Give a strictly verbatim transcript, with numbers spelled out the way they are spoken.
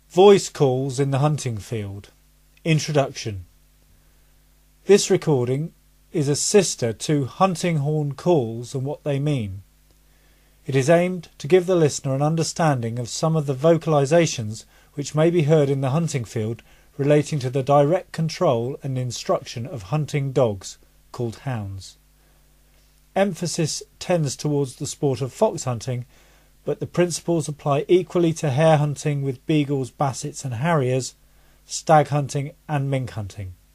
Voice calls in the hunting field. Introduction. This recording is a sister to hunting horn calls and what they mean. It is aimed to give the listener an understanding of some of the vocalizations which may be heard in the hunting field relating to the direct control and instruction of hunting dogs, called hounds. Emphasis tends towards the sport of fox hunting, but the principles apply equally to hare hunting with beagles, bassets and harriers, stag hunting and mink hunting.